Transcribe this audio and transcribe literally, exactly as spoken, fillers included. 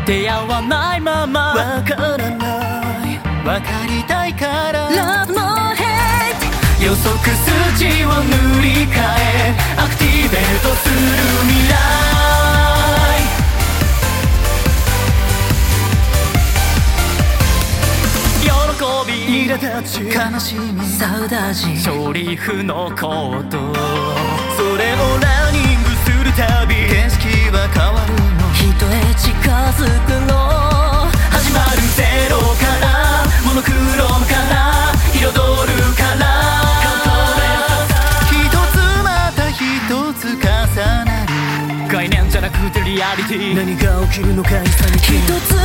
出会わないままわからないわかりたいから Love no hate 予測数値を塗り替えアクティベートする未来喜び苛立ち悲しみサウダージ勝利不のことそれをランニングするたび景色は変わるの人へ近づくの始まるゼロからモノクロームから彩るから一つまた一つ重なる概念じゃなくてリアリティ何が起きるのか潔く一つ